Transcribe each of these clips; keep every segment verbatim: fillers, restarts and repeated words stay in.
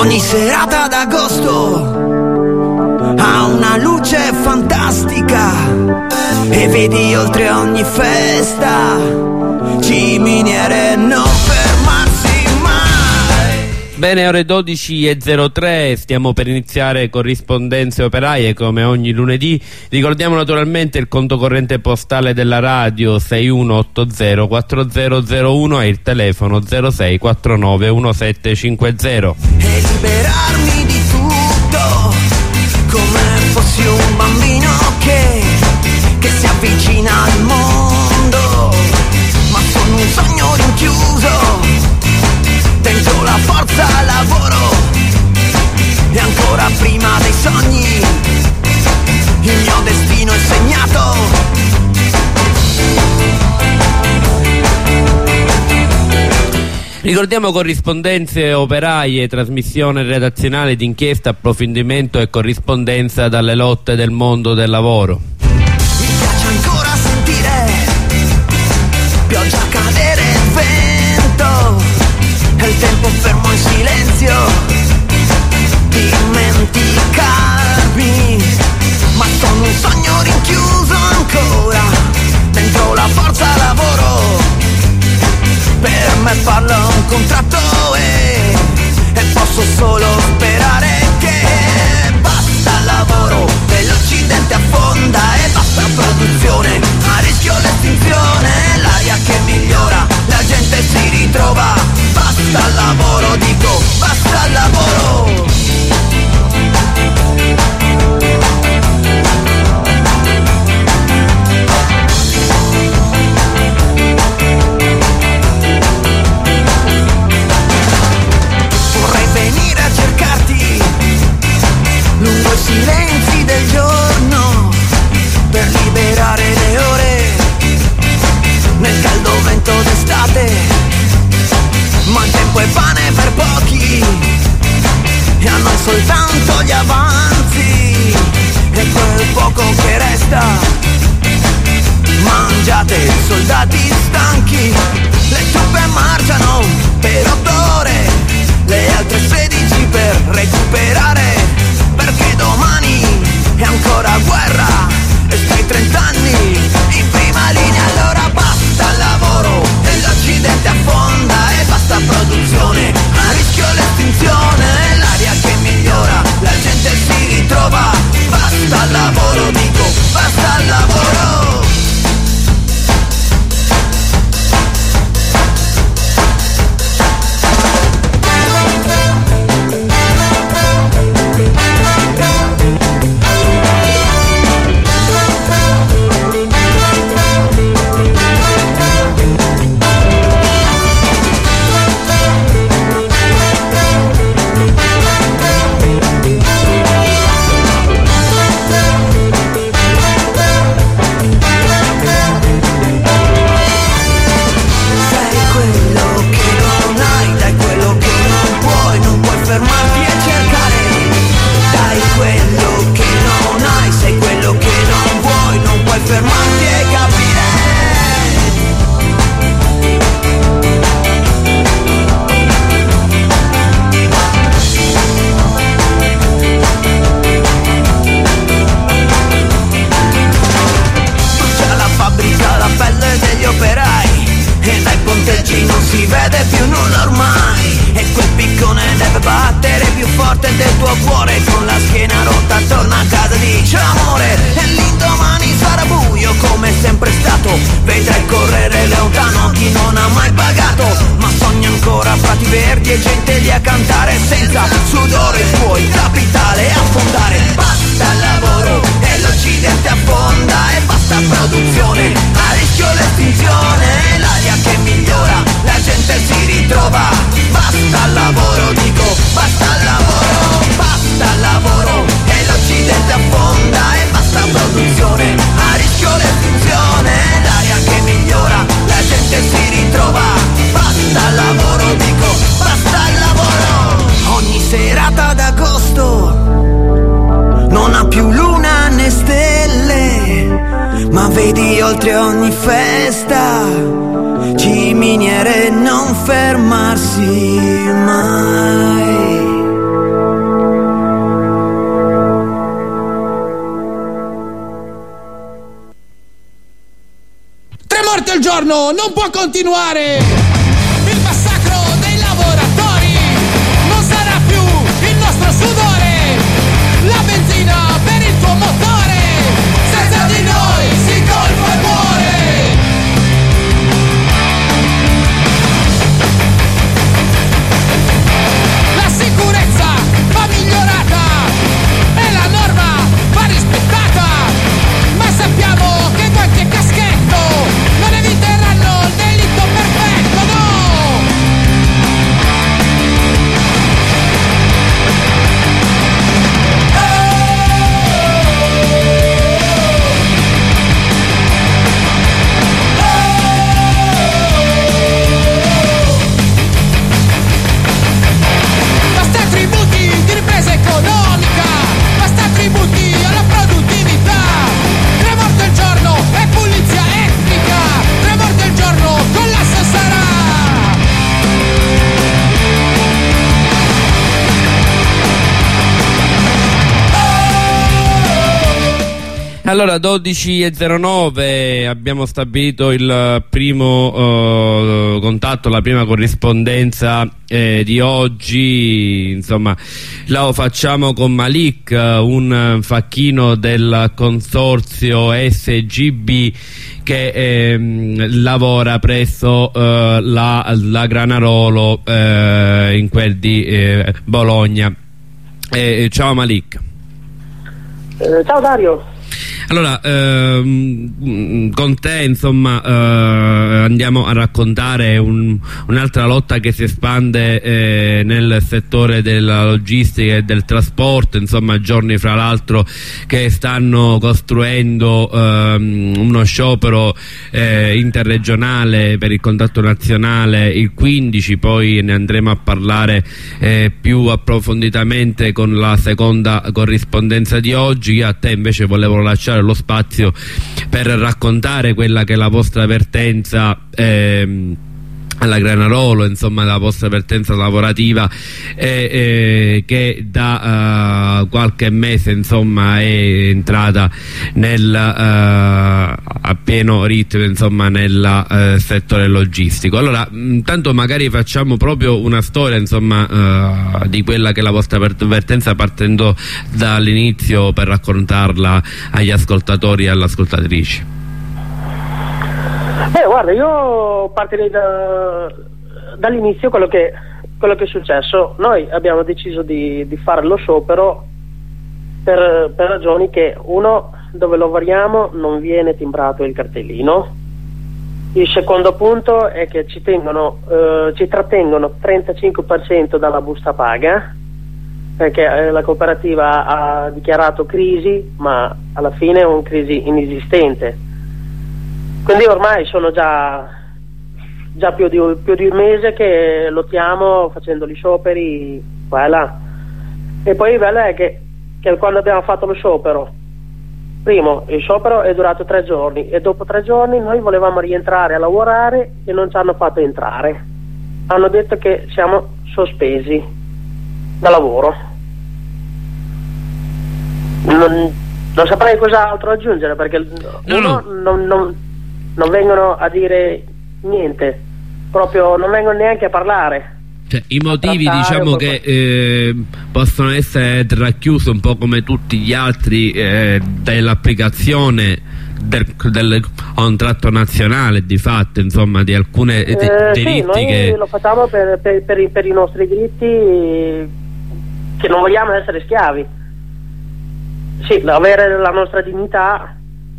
Ogni serata d'agosto ha una luce fantastica e vedi oltre ogni festa ciminiere non fermarsi mai. Bene, ore dodici e zero tre, stiamo per iniziare Corrispondenze Operaie come ogni lunedì. Ricordiamo naturalmente il conto corrente postale della radio sei uno otto zero quattro zero zero uno e il telefono zero sei quattro nove uno sette cinque zero. E liberarmi di tutto come fossi un bambino che, che si avvicina al mondo, ma sono un sogno rinchiuso dentro la forza lavoro. E ancora prima dei sogni il mio destino è segnato. Ricordiamo Corrispondenze Operaie, trasmissione redazionale di inchiesta, approfondimento e corrispondenza dalle lotte del mondo del lavoro. Mi piace ancora sentire pioggia cadere il vento e il tempo fermo in silenzio, dimenticarmi, ma sono un sogno rinchiuso ancora dentro la forza lavoro. Per me parla un contratto e, e posso solo sperare che basta lavoro e l'Occidente affonda e basta produzione, a rischio l'estinzione, l'aria che migliora, la gente si ritrova, basta lavoro, dico basta lavoro. Lungo i silenzi del giorno per liberare le ore nel caldo vento d'estate, ma il tempo è pane per pochi e a noi soltanto gli avanzi e quel poco che resta. Mangiate soldati stanchi, le truppe marciano per otto ore, le altre sedici per recuperare, perché domani è ancora guerra e stai trent'anni in prima linea. Allora basta lavoro e l'Occidente affonda e basta produzione, a rischio l'estinzione, l'aria che migliora, la gente si ritrova, basta lavoro, dico basta lavoro. Non si vede più nulla ormai e quel piccone deve battere più forte del tuo cuore. Con la schiena rotta torna a casa, dice amore, e l'indomani sarà buio come sempre stato. Vedrai correre lontano chi non ha mai pagato, ma sogna ancora prati verdi e gente lì a cantare senza sudore tuoi, capitale affondare. Basta lavoro e l'Occidente affonda e basta produzione, a rischio l'estinzione, l'aria che migliora, la gente si ritrova, basta lavoro, dico basta lavoro, basta lavoro e l'Occidente affonda e basta produzione, a rischio l'estinzione, l'aria che migliora, la gente si ritrova, basta lavoro, dico basta lavoro. Ogni serata d'agosto non ha più luna né stelle, ma vedi oltre ogni festa ciminiere non fermarsi mai. Tre morti al giorno non può continuare. Il massacro dei lavoratori non sarà più il nostro sudore. La benzina per il tuo motore, senza di noi si colpa e muore. La sicurezza va migliorata e la norma va rispettata, ma sappiamo che qualche caschetto non eviteranno il delitto perfetto, no! Basta tributi di ripresa economica, basta tributi alla produttività. Tre morti al giorno e pulizia etnica, tre morti al giorno collasso sarà. Allora, dodici e zero nove, abbiamo stabilito il primo eh, contatto, la prima corrispondenza eh, di oggi. Insomma, lo facciamo con Malik, un facchino del consorzio S G B che ehm, lavora presso eh, la, la Granarolo eh, in quel di eh, Bologna. Eh, ciao Malik. Eh, ciao Dario. Allora, ehm, con te insomma eh, andiamo a raccontare un, un'altra lotta che si espande eh, nel settore della logistica e del trasporto, insomma giorni fra l'altro che stanno costruendo ehm, uno sciopero eh, interregionale per il contatto nazionale il quindici, poi ne andremo a parlare eh, più approfonditamente con la seconda corrispondenza di oggi. Io a te invece volevo lasciare lo spazio per raccontare quella che è la vostra vertenza ehm, alla Granarolo, insomma la vostra vertenza lavorativa eh, eh, che da uh, qualche mese insomma è entrata nel uh, a pieno ritmo insomma nel uh, settore logistico. Allora intanto magari facciamo proprio una storia insomma uh, di quella che è la vostra vertenza, partendo dall'inizio per raccontarla agli ascoltatori e alle ascoltatrici. Beh, guarda, io partirei da, dall'inizio, quello che, quello che è successo. Noi abbiamo deciso di, di fare lo sciopero per, per ragioni che, uno, dove lavoriamo non viene timbrato il cartellino. Il secondo punto è che ci, tengono, eh, ci trattengono trentacinque per cento dalla busta paga, perché eh, la cooperativa ha dichiarato crisi, ma alla fine è una crisi inesistente. Quindi ormai sono già, già più, di, più di un mese che lottiamo facendo gli scioperi qua e là. E poi il bello è che, che quando abbiamo fatto lo sciopero, primo, il sciopero è durato tre giorni e dopo tre giorni noi volevamo rientrare a lavorare e non ci hanno fatto entrare. Hanno detto che siamo sospesi da lavoro. Non, non saprei cos'altro aggiungere, perché no, uno no. Non, non, non vengono a dire niente, proprio non vengono neanche a parlare. Cioè, i motivi diciamo che eh, possono essere racchiusi un po' come tutti gli altri eh, dell'applicazione del, del contratto nazionale, di fatto insomma di alcune eh, diritti. Sì, noi che lo facciamo per, per, per, i, per i nostri diritti, che non vogliamo essere schiavi. Sì, avere la nostra dignità,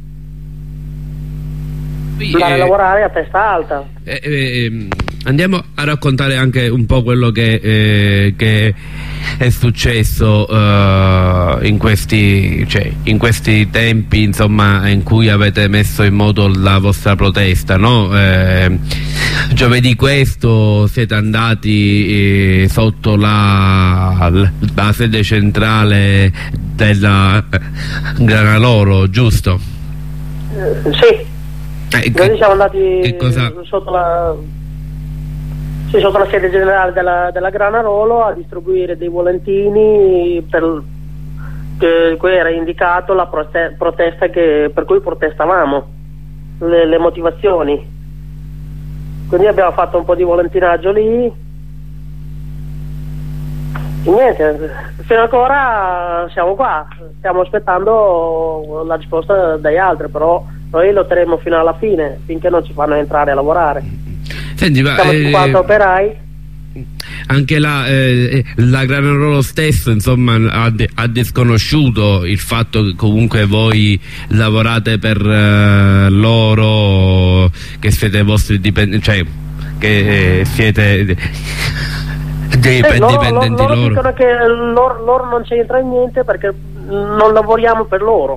andare a eh, lavorare a testa alta. Eh, eh, andiamo a raccontare anche un po' quello che, eh, che è successo uh, in questi, cioè, in questi tempi insomma in cui avete messo in moto la vostra protesta, no? Eh, giovedì questo siete andati eh, sotto la, la sede centrale della Granarolo, giusto? Eh, sì. Eh, Noi che, siamo andati che cosa... sotto la sì, sotto la sede generale della, della Granarolo a distribuire dei volantini per che, cui era indicato la prote, protesta che, per cui protestavamo. le, le motivazioni. Quindi abbiamo fatto un po' di volantinaggio lì e niente, fino ancora siamo qua, stiamo aspettando la risposta dagli altri, però noi lotteremo fino alla fine, finché non ci fanno entrare a lavorare. Senti, ma, siamo cinquanta eh, operai. Anche la, eh, la Granarolo stesso, insomma, ha, de ha desconosciuto il fatto che comunque voi lavorate per eh, loro, che siete vostri dipendenti, cioè che eh, siete dei eh, loro, dipendenti loro, loro loro. dicono che loro, loro non c'entra niente perché non lavoriamo per loro.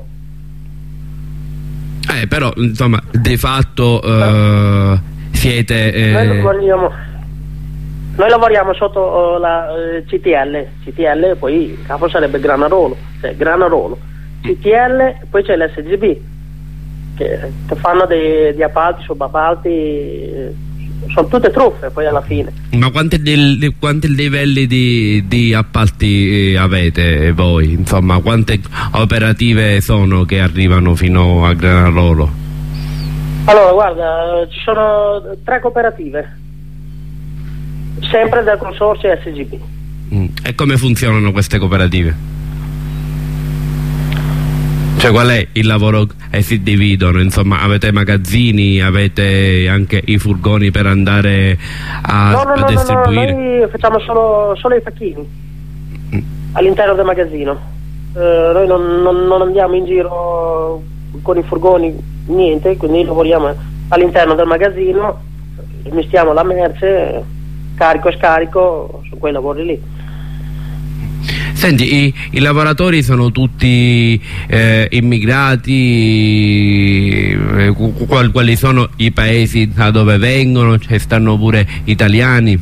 Eh, però, insomma, di fatto eh, siete... Eh... Noi lavoriamo, noi lavoriamo sotto uh, la uh, C T L, C T L poi il capo sarebbe Granarolo, cioè Granarolo, C T L, poi c'è l'S G B, che, che fanno dei, di appalti, subappalti, eh, sono tutte truffe poi alla fine. Ma quanti, del, quanti livelli di, di appalti eh, avete voi? Insomma, quante operative sono che arrivano fino a Granarolo? Allora, guarda, ci sono tre cooperative, sempre del consorzio S G B. Mm. E come funzionano queste cooperative? Cioè, qual è il lavoro che si dividono? Insomma, avete magazzini, avete anche i furgoni per andare a, no, no, a no, distribuire? No, no, noi facciamo solo, solo i pacchini Mm. all'interno del magazzino. Eh, noi non, non, non andiamo in giro con i furgoni, niente, quindi lavoriamo all'interno del magazzino, mistiamo la merce, carico e scarico su quei lavori lì. Senti, i, i lavoratori sono tutti eh, immigrati, eh, qual, quali sono i paesi da dove vengono? Ci stanno pure italiani?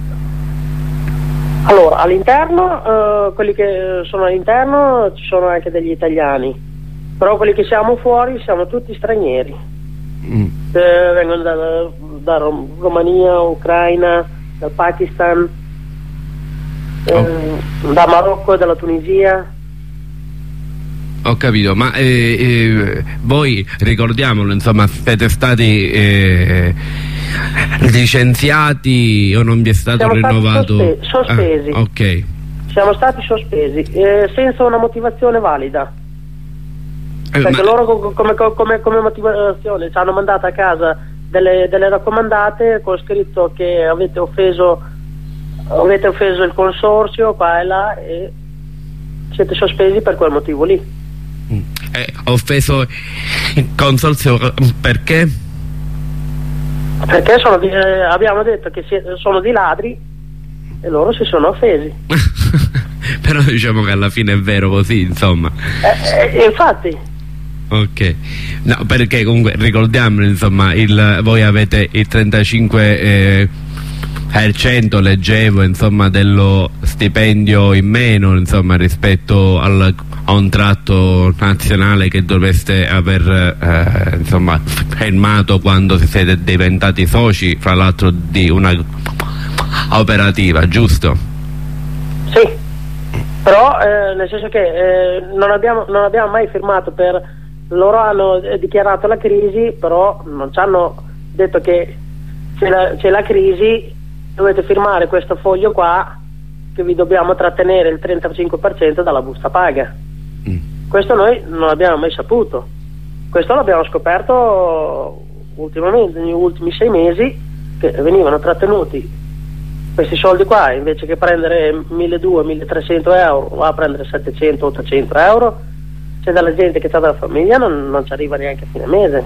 Allora, all'interno, eh, quelli che sono all'interno ci sono anche degli italiani, però quelli che siamo fuori siamo tutti stranieri. Mm. Eh, vengono da, da Rom Romania, Ucraina, dal Pakistan, eh, Oh. da Marocco, dalla Tunisia. Ho capito, ma eh, eh, voi, ricordiamolo, insomma, siete stati eh, licenziati o non vi è stato Siamo rinnovato? stati sospe sospesi. Ah, ok. Siamo stati sospesi eh, senza una motivazione valida. Eh, Perché ma- loro co- come, come, come motivazione ci hanno mandato a casa delle, delle raccomandate con scritto che avete offeso avete offeso il consorzio qua e là e siete sospesi per quel motivo lì. Eh, ho offeso il consorzio perché? Perché sono di, eh, abbiamo detto che si- sono di ladri e loro si sono offesi. Però diciamo che alla fine è vero così, insomma. Eh, eh, infatti. Ok, no, perché comunque ricordiamo, insomma, il, voi avete il trentacinque eh, per cento, leggevo, insomma, dello stipendio in meno, insomma, rispetto al, a un tratto nazionale che dovreste aver eh, insomma, fermato quando siete diventati soci, fra l'altro di una operativa, giusto? Sì, però eh, nel senso che eh, non, abbiamo, non abbiamo mai firmato per... Loro hanno eh, dichiarato la crisi, però non ci hanno detto che c'è la, c'è la crisi, dovete firmare questo foglio qua che vi dobbiamo trattenere il trentacinque per cento dalla busta paga. Mm. Questo noi non l'abbiamo mai saputo, questo l'abbiamo scoperto ultimamente, negli ultimi sei mesi, che venivano trattenuti questi soldi qua, invece che prendere milleduecento milletrecento euro va a prendere settecento ottocento euro. C'è della gente che ha della famiglia, non, non ci arriva neanche a fine mese.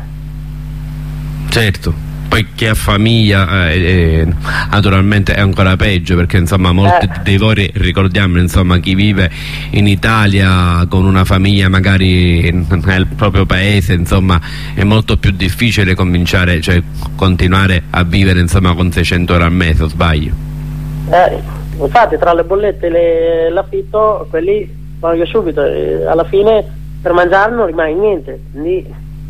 Certo, poi chi ha famiglia eh, eh, naturalmente è ancora peggio, perché insomma molti Eh. dei voi, ricordiamo, insomma, chi vive in Italia con una famiglia magari nel proprio paese, insomma, è molto più difficile cominciare, cioè continuare a vivere, insomma, con seicento euro al mese, o sbaglio? Eh, infatti tra le bollette e l'affitto, quelli voglio subito, eh, alla fine per mangiare non rimane niente, quindi...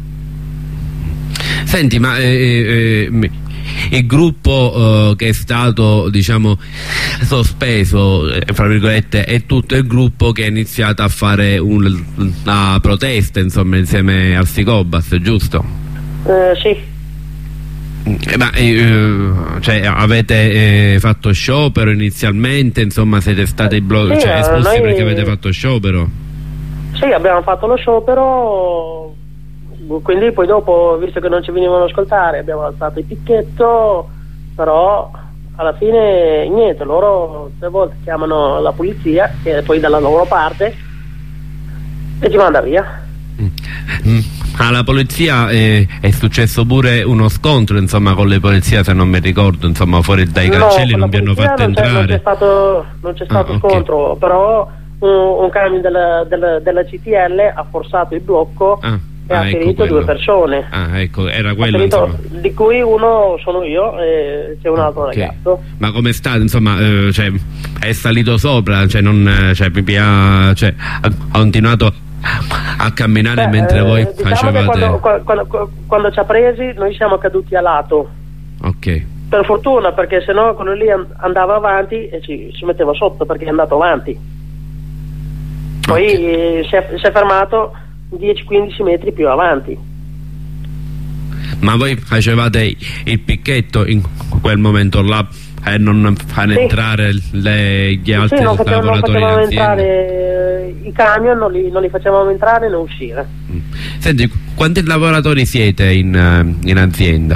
Senti, ma eh, eh, il gruppo eh, che è stato, diciamo, sospeso, eh, fra virgolette, è tutto il gruppo che ha iniziato a fare un, una protesta, insomma, insieme al Sicobas, giusto? Eh, sì. Eh, ma eh, cioè, avete eh, fatto sciopero inizialmente, insomma siete stati blo- sì, cioè, espulsi noi... perché avete fatto sciopero? Sì, abbiamo fatto lo sciopero, quindi poi dopo, visto che non ci venivano ad ascoltare, abbiamo alzato il picchetto, però alla fine niente, loro tre volte chiamano la polizia, che è poi dalla loro parte, e ci manda via. Mm. Alla polizia eh, è successo pure uno scontro, insomma, con le polizie, se non mi ricordo, insomma, fuori dai cancelli, no, non vi hanno fatto non entrare. Non c'è stato, non c'è stato ah, scontro, okay. Però un, un camion della, della, della C T L ha forzato il blocco ah, e ah, ha ecco ferito quello. due persone. Ah, ecco, era quello, ferito, insomma. Di cui uno sono io e c'è un altro okay. ragazzo. Ma come sta, insomma, eh, cioè, è salito sopra, cioè, non, cioè, ha, cioè, ha continuato a camminare. Beh, mentre voi eh, diciamo facevate quando, quando, quando ci ha presi noi siamo caduti a lato, ok, per fortuna, perché sennò quello lì andava avanti e ci, ci metteva sotto perché è andato avanti, poi okay. si, è, si è fermato dieci quindici metri più avanti. Ma voi facevate il picchetto in quel momento là e non far sì. entrare le, gli altri sì, non facevamo, lavoratori non facevamo in azienda? Entrare i camion, non li, non li facevamo entrare né uscire. Mm. Senti, quanti lavoratori siete in, in azienda?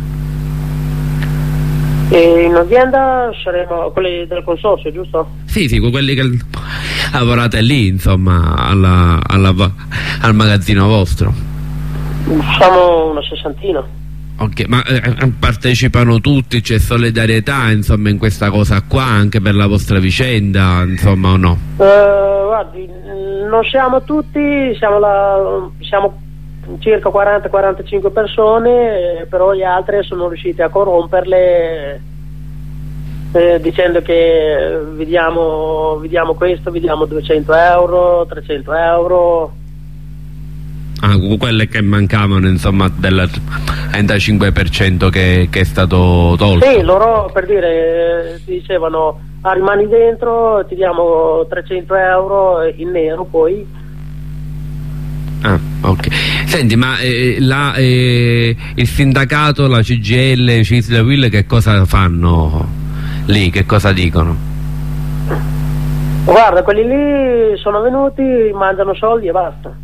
E in azienda saremo quelli del consorzio, giusto? Sì, sì, quelli che lavorate lì, insomma, alla, alla, al magazzino vostro. Siamo una sessantina. Ok, ma eh, partecipano tutti, c'è solidarietà, insomma, in questa cosa qua, anche per la vostra vicenda, insomma, o no? Uh, guardi, non siamo tutti, siamo, la, siamo circa quaranta quarantacinque persone, eh, però gli altri sono riusciti a corromperle eh, dicendo che vi diamo, vi diamo questo, vi diamo duecento euro, trecento euro. Ah, quelle che mancavano, insomma, del trentacinque per cento che, che è stato tolto. Sì, loro, per dire, ti dicevano ah, rimani dentro, ti diamo trecento euro in nero poi. Ah, ok. Senti, ma eh, la, eh, il sindacato, la C G I L, C I S L, U I L, che cosa fanno lì? Che cosa dicono? Guarda, quelli lì sono venuti, mandano soldi e basta.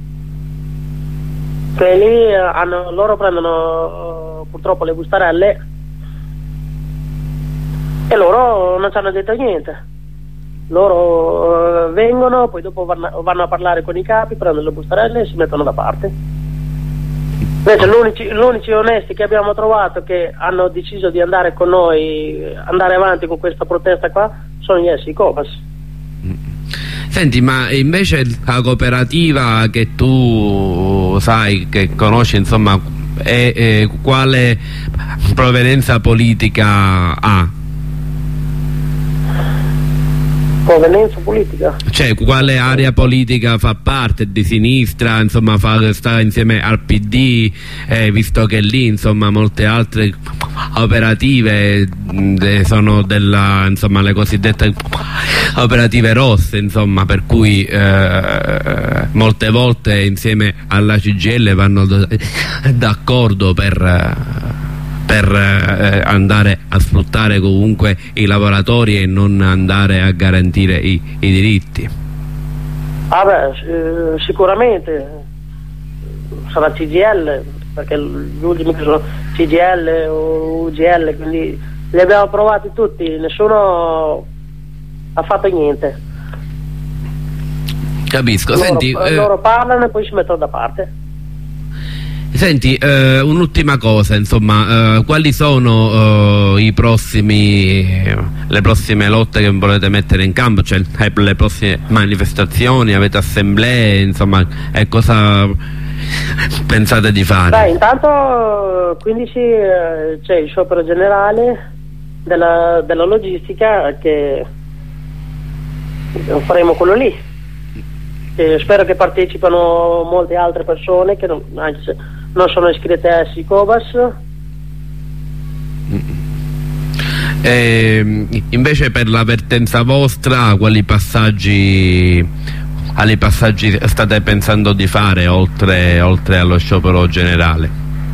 Quelli hanno, loro prendono purtroppo le bustarelle e loro non ci hanno detto niente. Loro uh, vengono, poi dopo vanno, vanno a parlare con i capi, prendono le bustarelle e si mettono da parte. Invece l'unici, l'unici onesti che abbiamo trovato che hanno deciso di andare con noi, andare avanti con questa protesta qua, sono gli essi Cobas. Senti, ma invece la cooperativa che tu sai, che conosci, insomma, è, è, quale provenienza politica ha? Provenienza politica? Cioè, quale area politica fa parte? Di sinistra, insomma, fa, sta insieme al P D, eh, visto che lì, insomma, molte altre operative eh, sono della, insomma, le cosiddette operative rosse, insomma, per cui eh, molte volte insieme alla C G I L vanno d'accordo per per eh, andare a sfruttare comunque i lavoratori e non andare a garantire i, i diritti. Ah beh, eh, sicuramente sarà C G I L, perché gli ultimi che sono C G I L o U G L, quindi li abbiamo provati tutti, nessuno ha fatto niente. Capisco. Loro, Senti, eh, eh... loro parlano e poi si mettono da parte. Senti, eh, un'ultima cosa, insomma, eh, quali sono eh, i prossimi, le prossime lotte che volete mettere in campo, cioè le prossime manifestazioni, avete assemblee, insomma, e cosa pensate di fare? Beh, intanto quindici eh, c'è il sciopero generale della, della logistica, che faremo quello lì. E spero che partecipano molte altre persone che non, anche se non sono iscritte a Sicobas. E invece per la vertenza vostra, quali passaggi, quali passaggi state pensando di fare oltre, oltre allo sciopero generale?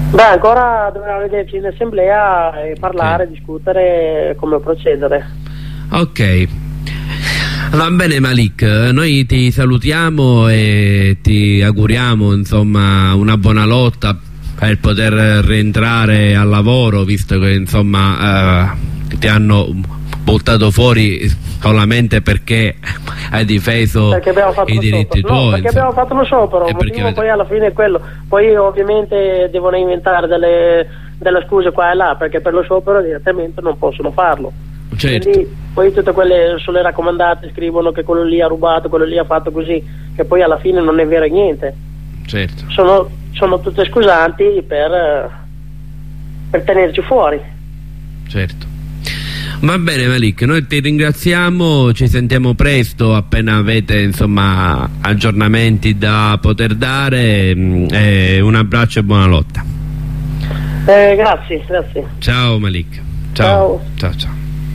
Beh, ancora dobbiamo vederci in assemblea e parlare, okay. discutere come procedere. Ok. Va bene Malik, noi ti salutiamo e ti auguriamo insomma una buona lotta per poter rientrare al lavoro, visto che insomma eh, ti hanno buttato fuori solamente perché hai difeso i diritti tuoi. No, perché abbiamo fatto lo sciopero, il motivo avete... poi alla fine è quello. Poi ovviamente devono inventare delle, delle scuse qua e là, perché per lo sciopero direttamente non possono farlo. Certo. Quindi poi tutte quelle sulle raccomandate scrivono che quello lì ha rubato, quello lì ha fatto così, che poi alla fine non è vero niente. Certo. Sono, sono tutte scusanti per, per tenerci fuori. Certo. Va bene Malik, noi ti ringraziamo, ci sentiamo presto appena avete insomma aggiornamenti da poter dare, e un abbraccio e buona lotta. Eh, grazie, grazie. Ciao Malik. Ciao. Ciao, ciao. ciao.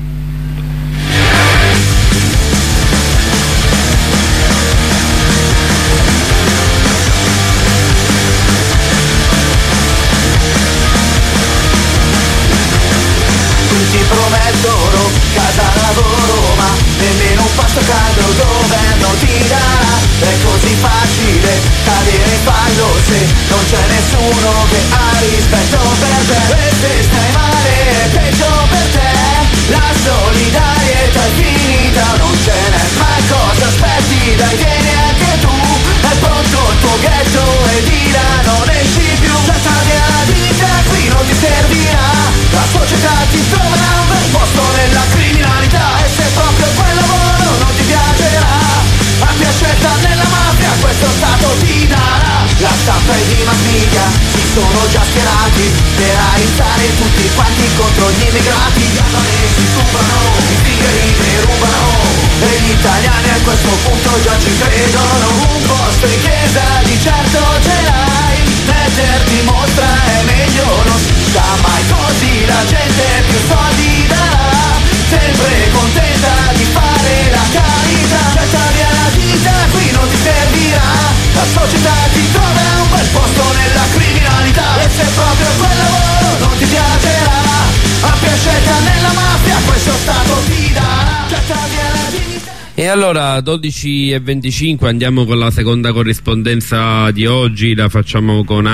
Ti promettono casa, lavoro, ma nemmeno un pasto caldo il governo ti darà. È così facile cadere in fallo se non c'è nessuno che ha rispetto per te. E se stai male è peggio per te, la solidarietà è finita, non ce n'è mai, cosa aspetti? Dai, vieni anche tu, è pronto il tuo ghetto e dirà non esci più. Gettati alla vita, qui non ti servirà, la società ti troverà un bel posto nella criminalità. E se proprio quel lavoro non ti piacerà, ampia scelta nella mafia questo stato ti darà. La stampa e i mass media si sono già schierati per aiutare tutti quanti contro gli immigrati. Gli albanesi stupano, i zingari ne rubano e gli italiani a questo punto già ci credono. Un posto in chiesa di certo ce l'hai, metterti in mostra è meglio, non si sa mai, così la gente più soldi darà, sempre contenta di fare la carità. Getta via la vita, qui non ti servirà, la società ti troverà un bel posto nella criminalità. E se proprio quel lavoro non ti piacerà, ampia scelta nella mafia questo stato ti darà. Getta via la vita. E allora dodici e venticinque andiamo con la seconda corrispondenza di oggi, la facciamo con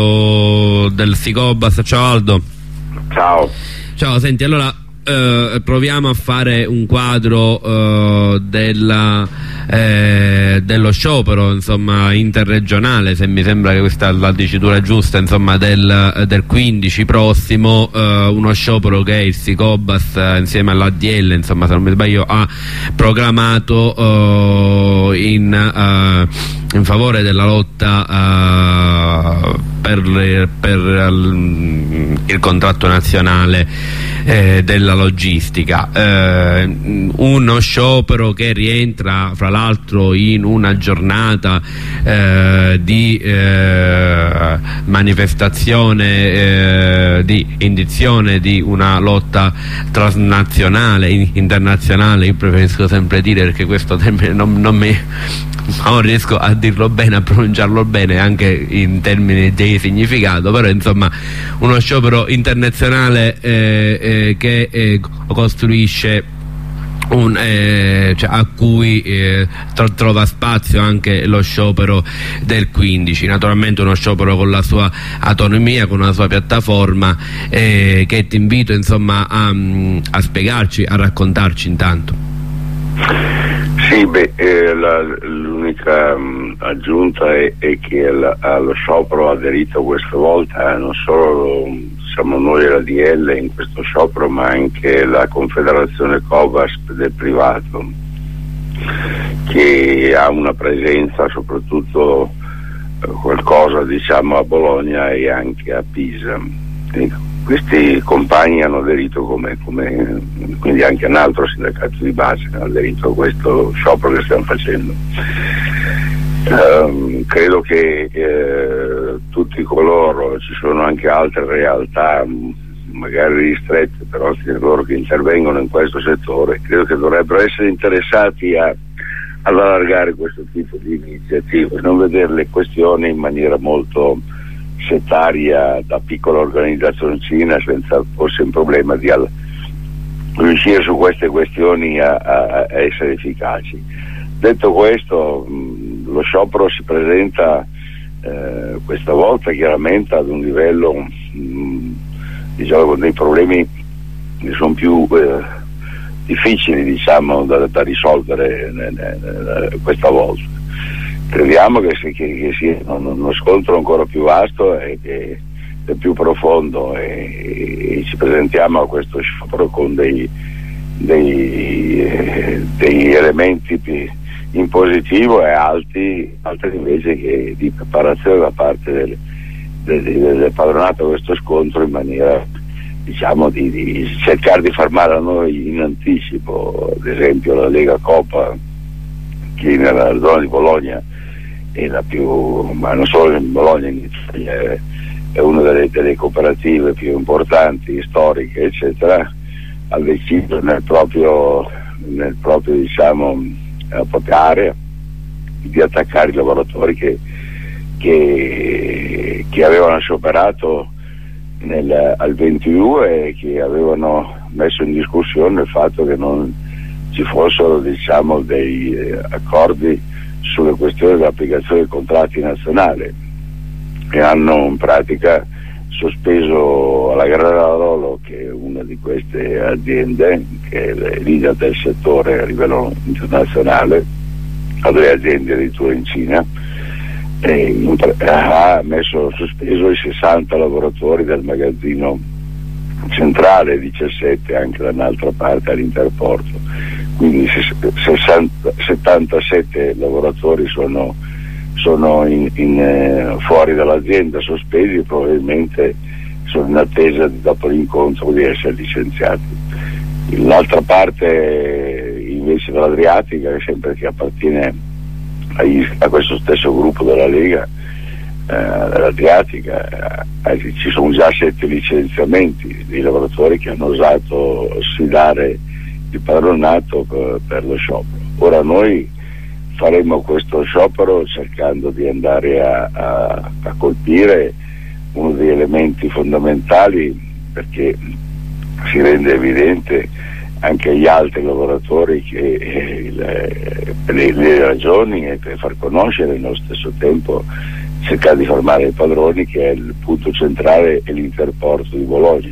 Aldo del Sigobas. Ciao Aldo. Ciao. Ciao, senti, allora eh, proviamo a fare un quadro eh, della, eh, dello sciopero insomma interregionale, se mi sembra che questa è la dicitura giusta, insomma del, del quindici prossimo, eh, uno sciopero che il Sigobas eh, insieme all'A D L, insomma se non mi sbaglio, ha proclamato eh, in, eh, in favore della lotta eh, per, per il, il contratto nazionale eh, della logistica, eh, uno sciopero che rientra fra l'altro in una giornata eh, di eh, manifestazione, eh, di indizione di una lotta transnazionale, internazionale. Io preferisco sempre dire, perché questo termine non, non mi non riesco a dirlo bene, a pronunciarlo bene anche in termini di significato, però insomma uno sciopero internazionale eh, eh, che eh, costruisce un, eh, cioè, a cui eh, tro trova spazio anche lo sciopero del quindici, naturalmente uno sciopero con la sua autonomia, con la sua piattaforma, eh, che ti invito insomma a, a spiegarci, a raccontarci intanto. Sì, beh, eh, l'unica um, aggiunta è, è che al, allo sciopero ha aderito questa volta eh, non solo siamo noi della D L in questo sciopero, ma anche la Confederazione Cobasp del privato, che ha una presenza soprattutto eh, qualcosa diciamo a Bologna e anche a Pisa. E questi compagni hanno aderito come, come quindi anche un altro sindacato di base hanno aderito a questo sciopero che stiamo facendo. Um, credo che eh, tutti coloro, ci sono anche altre realtà magari ristrette, però coloro che intervengono in questo settore credo che dovrebbero essere interessati a, ad allargare questo tipo di iniziative, non vedere le questioni in maniera molto settaria da piccola organizzazioncina senza forse un problema di al- riuscire su queste questioni a, a, a essere efficaci. Detto questo, mh, lo sciopero si presenta eh, questa volta chiaramente ad un livello mh, diciamo con dei problemi che sono più eh, difficili diciamo da, da risolvere ne, ne, ne, questa volta. Crediamo che, si, che, che sia uno, uno scontro ancora più vasto e che è più profondo e, e ci presentiamo a questo sciopero con dei, dei, eh, degli elementi più in positivo e altri, altri invece che di preparazione da parte del, del, del padronato a questo scontro in maniera diciamo di, di cercare di far male a noi in anticipo. Ad esempio la Lega Coop che nella zona di Bologna è la più, ma non solo in Bologna, in Italia è, è una delle, delle cooperative più importanti, storiche eccetera, ha deciso nel proprio, nel proprio diciamo nella propria area di attaccare i lavoratori che, che, che avevano scioperato nel, al ventidue e che avevano messo in discussione il fatto che non ci fossero diciamo dei eh, accordi sulle questioni dell'applicazione dei contratti nazionali e hanno in pratica sospeso alla Granarolo, che è una di queste aziende che è leader del settore a livello internazionale, ha delle aziende addirittura in Cina, e ha messo sospeso i sessanta lavoratori del magazzino centrale, diciassette anche da un'altra parte all'interporto, quindi sessanta, settantasette lavoratori sono, sono in, in, eh, fuori dall'azienda, sospesi, probabilmente sono in attesa dopo l'incontro di essere licenziati. L'altra parte invece dell'Adriatica, che sempre che appartiene a, a questo stesso gruppo della Lega eh, dell'Adriatica, eh, ci sono già sette licenziamenti di lavoratori che hanno osato sfidare il padronato per, per lo sciopero. Ora noi faremo questo sciopero cercando di andare a, a, a colpire uno degli elementi fondamentali, perché si rende evidente anche agli altri lavoratori che eh, le, le, le ragioni e per far conoscere nello stesso tempo cercare di formare i padroni, che è il punto centrale è l'interporto di Bologna,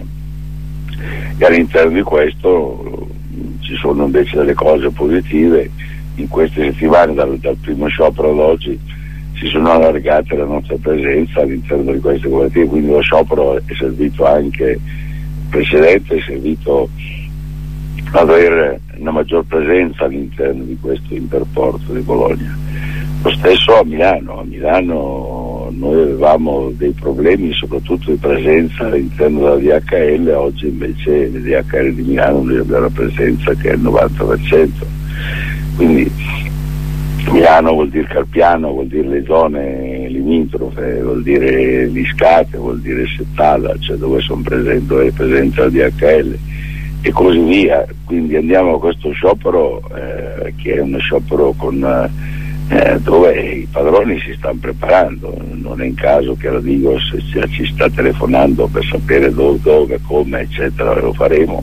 e all'interno di questo ci sono invece delle cose positive. In queste settimane dal, dal primo sciopero ad oggi si sono allargate la nostra presenza all'interno di queste cooperative, quindi lo sciopero è servito anche precedente, è servito ad avere una maggior presenza all'interno di questo interporto di Bologna. Lo stesso a Milano. A Milano noi avevamo dei problemi soprattutto di presenza all'interno della D H L, oggi invece le D H L di Milano noi abbiamo una presenza che è il novanta per cento, quindi Milano vuol dire Carpiano, vuol dire le zone limitrofe, vuol dire Liscate, vuol dire Settala, cioè dove sono presenti, dove è presente la D H L e così via. Quindi andiamo a questo sciopero eh, che è uno sciopero con eh, dove i padroni si stanno preparando. Non è in caso che la Digos ci sta telefonando per sapere dove, dove come eccetera, lo faremo,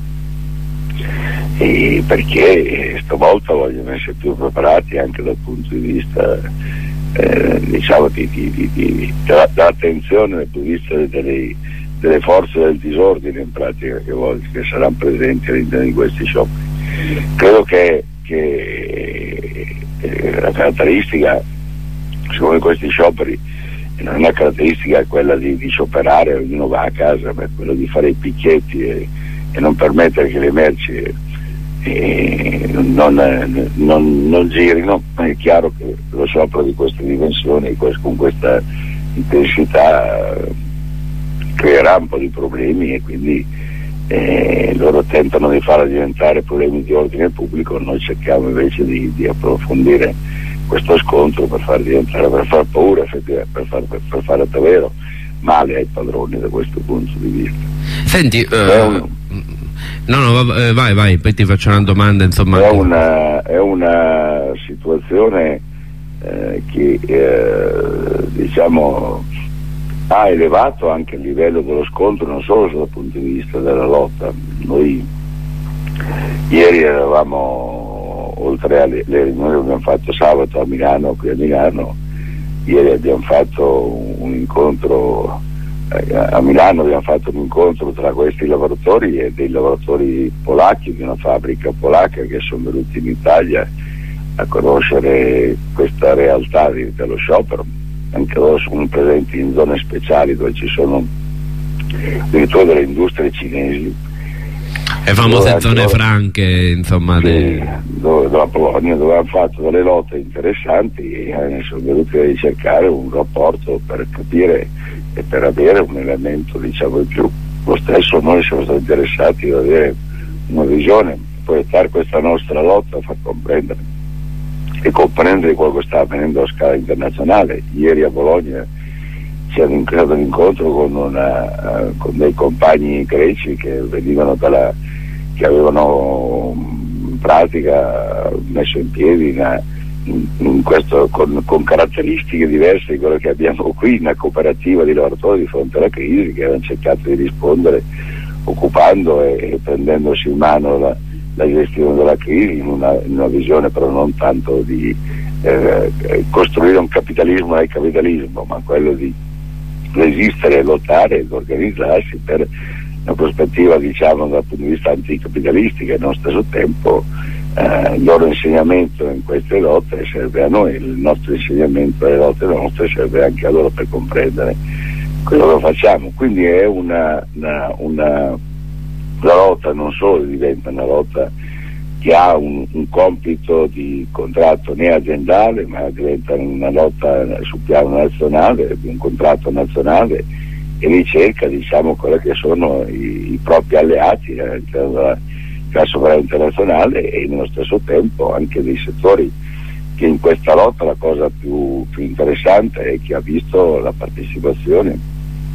e perché stavolta vogliono essere più preparati anche dal punto di vista eh, diciamo di, di, di, di, della, dell'attenzione dal punto di vista delle, delle forze del disordine in pratica che, che saranno presenti all'interno di questi scioperi. Credo che, che eh, la caratteristica secondo questi scioperi non è una caratteristica quella di, di scioperare, ognuno va a casa, ma è quello di fare i picchetti e, e non permettere che le merci e non, non, non girino. È chiaro che lo sciopero di queste dimensioni con questa intensità creerà un po' di problemi e quindi eh, loro tentano di farla diventare problemi di ordine pubblico. Noi cerchiamo invece di, di approfondire questo scontro per far diventare, per far paura, per, far, per, per fare davvero male ai padroni da questo punto di vista. Senti, uh... No, no, vai, vai, poi ti faccio una domanda, insomma. È una, è una situazione eh, che eh, diciamo ha elevato anche il livello dello scontro, non solo dal punto di vista della lotta. Noi ieri eravamo, oltre alle riunioni che abbiamo fatto sabato a Milano, qui a Milano, ieri abbiamo fatto un, un incontro eh, a Milano, abbiamo fatto un incontro tra questi lavoratori e dei lavoratori polacchi di una fabbrica polacca che sono venuti in Italia a conoscere questa realtà di, dello sciopero. Anche loro sono presenti in zone speciali dove ci sono addirittura delle industrie cinesi le famose zone loro, franche, insomma, sì, de... dove, della Polonia, dove hanno fatto delle lotte interessanti e sono venuti a ricercare un rapporto per capire e per avere un elemento, diciamo, in più. Lo stesso noi siamo stati interessati ad avere una visione, proiettare questa nostra lotta, far comprendere e comprendere quello che sta avvenendo a scala internazionale. Ieri a Bologna c'era un incontro con, una, uh, con dei compagni greci che venivano dalla, che avevano in pratica messo in piedi una, in, in questo, con, con caratteristiche diverse di quello che abbiamo qui, una cooperativa di lavoratori di fronte alla crisi, che hanno cercato di rispondere occupando e, e prendendosi in mano la, la gestione della crisi in una, in una visione però non tanto di eh, costruire un capitalismo al capitalismo, ma quello di resistere, lottare ed organizzarsi per una prospettiva, diciamo, dal punto di vista anticapitalistica, e nello stesso tempo eh, il loro insegnamento in queste lotte serve a noi, il nostro insegnamento alle lotte nostre serve anche a loro per comprendere quello che facciamo. Quindi è una, una, una la lotta non solo diventa una lotta che ha un, un compito di contratto né aziendale, ma diventa una lotta sul piano nazionale, di un contratto nazionale, e ricerca, diciamo, quelli che sono i, i propri alleati all'interno della classe sovranità internazionale, e nello stesso tempo anche dei settori che in questa lotta la cosa più, più interessante è che ha visto la partecipazione,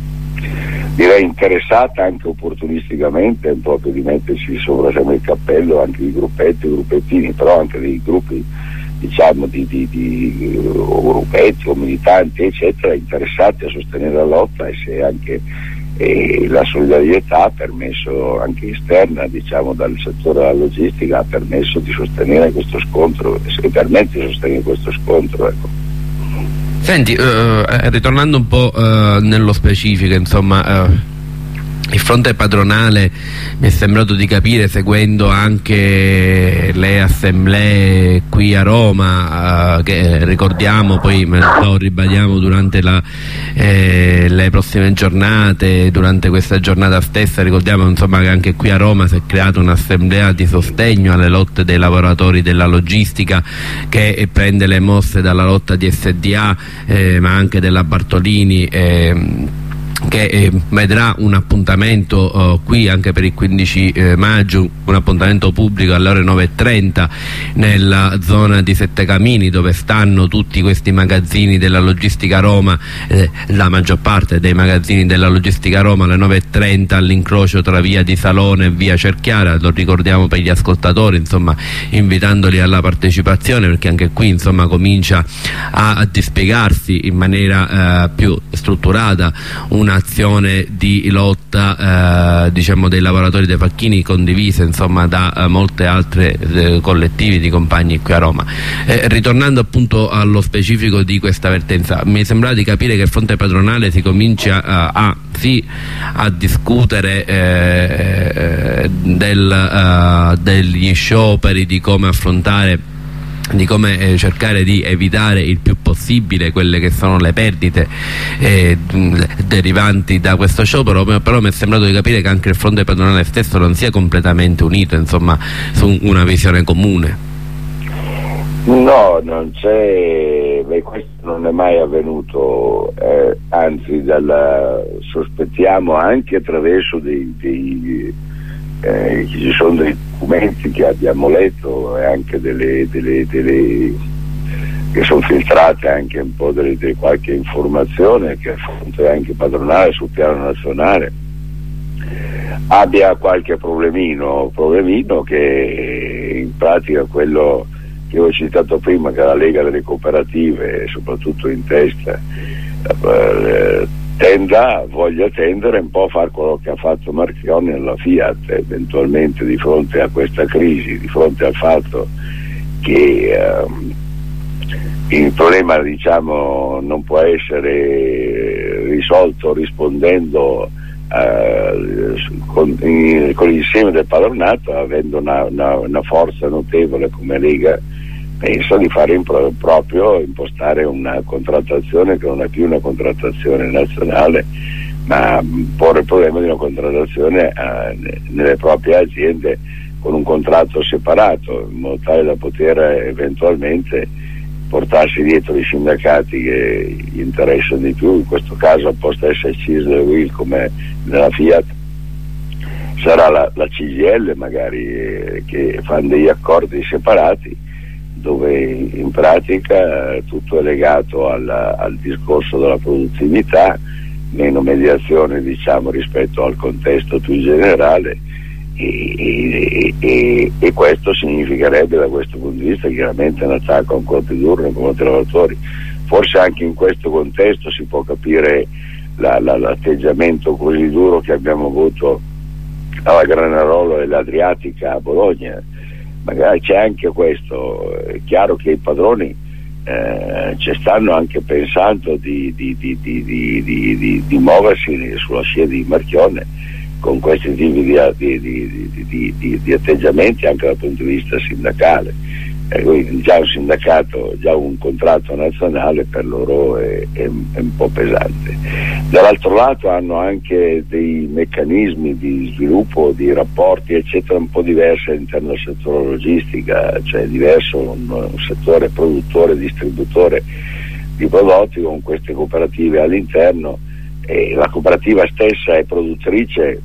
direi interessata anche opportunisticamente, un po' per di metterci sopra sempre il cappello, anche di gruppetti e gruppettini, però anche dei gruppi, diciamo, di, di, di uh, gruppetti o militanti eccetera, interessati a sostenere la lotta, e se anche eh, la solidarietà ha permesso, anche esterna, diciamo, dal settore della logistica, ha permesso di sostenere questo scontro, e permette di sostenere questo scontro, ecco. Senti, eh, ritornando un po' eh, nello specifico, insomma, eh, il fronte padronale mi è sembrato di capire, seguendo anche le assemblee qui a Roma, eh, che ricordiamo, poi lo ribadiamo durante la, eh, le prossime giornate, durante questa giornata stessa, ricordiamo, insomma, che anche qui a Roma si è creata un'assemblea di sostegno alle lotte dei lavoratori della logistica, che prende le mosse dalla lotta di S D A, eh, ma anche della Bartolini, eh, che eh, vedrà un appuntamento uh, qui anche per il quindici eh, maggio, un appuntamento pubblico alle ore nove e trenta nella zona di Sette Camini, dove stanno tutti questi magazzini della logistica Roma, eh, la maggior parte dei magazzini della logistica Roma, alle nove e trenta all'incrocio tra via di Salone e via Cerchiara. Lo ricordiamo per gli ascoltatori, insomma, invitandoli alla partecipazione, perché anche qui, insomma, comincia a, a dispiegarsi in maniera eh, più strutturata un un'azione di lotta eh, diciamo dei lavoratori dei facchini, condivisa, insomma, da eh, molte altre eh, collettivi di compagni qui a Roma. Eh, ritornando appunto allo specifico di questa vertenza, mi sembra di capire che il fronte padronale si comincia a, a, sì, a discutere eh, del, uh, degli scioperi, di come affrontare, di come eh, cercare di evitare il più possibile quelle che sono le perdite eh, derivanti da questo sciopero, però mi è sembrato di capire che anche il fronte padronale stesso non sia completamente unito, insomma, su una visione comune. No, non c'è, beh, questo non è mai avvenuto, eh, anzi dalla, sospettiamo anche attraverso dei, dei eh, ci sono dei documenti che abbiamo letto e anche delle, delle, delle che sono filtrate, anche un po' delle, delle qualche informazione che è anche padronale sul piano nazionale, abbia qualche problemino, problemino che in pratica quello che ho citato prima, che è la Lega delle Cooperative, soprattutto in testa eh, tenda, voglia tendere un po' a fare quello che ha fatto Marchionne alla Fiat, eventualmente di fronte a questa crisi, di fronte al fatto che ehm, il problema, diciamo, non può essere risolto rispondendo eh, con, in, con l'insieme del padronato, avendo una, una, una forza notevole come Lega, penso di fare in pro, proprio impostare una contrattazione che non è più una contrattazione nazionale, ma porre il problema di una contrattazione eh, nelle proprie aziende con un contratto separato, in modo tale da poter eventualmente portarsi dietro i sindacati che gli interessano di più. In questo caso, possa essere C I S e U I L come nella Fiat, sarà la, la C G I L magari, eh, che fanno degli accordi separati, dove in pratica eh, tutto è legato alla, al discorso della produttività, meno mediazione, diciamo, rispetto al contesto più generale, e, e, e, e questo significherebbe, da questo punto di vista, chiaramente un attacco ancora più duro nei confronti dei lavoratori. Forse anche in questo contesto si può capire la, la, l'atteggiamento così duro che abbiamo avuto alla Granarolo e l'Adriatica a Bologna. Magari c'è anche questo. È chiaro che i padroni eh, ci stanno anche pensando di, di, di, di, di, di, di, di muoversi sulla scia di Marchionne con questi tipi di, di, di, di, di, di atteggiamenti anche dal punto di vista sindacale. Eh, quindi già un sindacato, già un contratto nazionale per loro è, è, è un po' pesante. Dall'altro lato hanno anche dei meccanismi di sviluppo, di rapporti eccetera un po' diversi all'interno del settore logistica, cioè diverso un, un settore produttore, distributore di prodotti con queste cooperative all'interno, e la cooperativa stessa è produttrice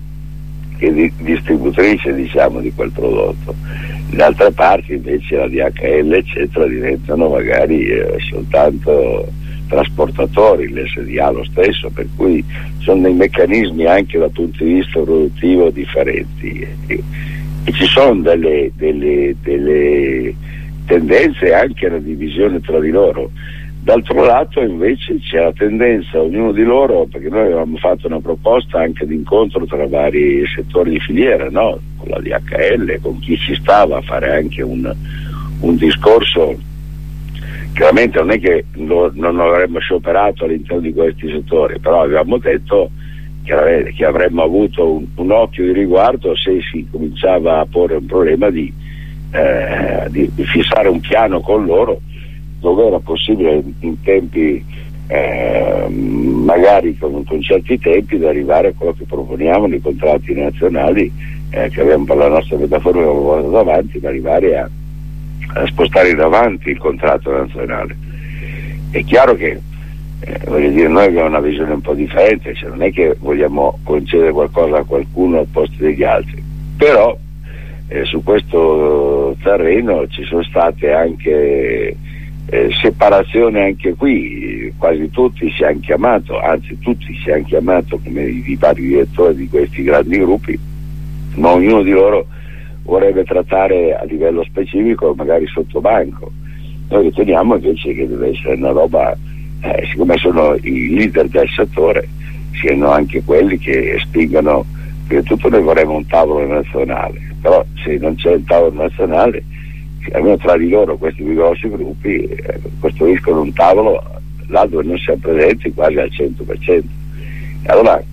e di, distributrice, diciamo, di quel prodotto. In altre parti invece la D H L eccetera diventano magari eh, soltanto trasportatori, l'S D A lo stesso, per cui sono dei meccanismi anche dal punto di vista produttivo differenti, e, e ci sono delle, delle, delle tendenze anche alla divisione tra di loro. D'altro lato invece c'è la tendenza, ognuno di loro, perché noi avevamo fatto una proposta anche di incontro tra vari settori di filiera, no? Con la D H L, con chi ci stava, a fare anche un, un discorso. Chiaramente non è che lo, non avremmo scioperato all'interno di questi settori, però avevamo detto che, che avremmo avuto un, un occhio di riguardo se si cominciava a porre un problema di, eh, di, di fissare un piano con loro, dove era possibile in tempi eh, magari con, con certi tempi, di arrivare a quello che proponiamo nei contratti nazionali eh, che abbiamo per la nostra piattaforma che abbiamo portato avanti, per arrivare a, a spostare in avanti il contratto nazionale. È chiaro che eh, voglio dire, noi abbiamo una visione un po' differente, cioè non è che vogliamo concedere qualcosa a qualcuno al posto degli altri, però eh, su questo terreno ci sono state anche Eh, separazione anche qui, quasi tutti si hanno chiamato, anzi tutti si hanno chiamato come i vari direttori di questi grandi gruppi, ma ognuno di loro vorrebbe trattare a livello specifico, magari sotto banco. Noi riteniamo invece che deve essere una roba, eh, siccome sono i leader del settore, siano anche quelli che spingano. Prima di tutto noi vorremmo un tavolo nazionale, però se non c'è un tavolo nazionale, almeno tra di loro questi due grossi gruppi eh, costruiscono un tavolo là dove non siamo presenti quasi al cento per cento, e allora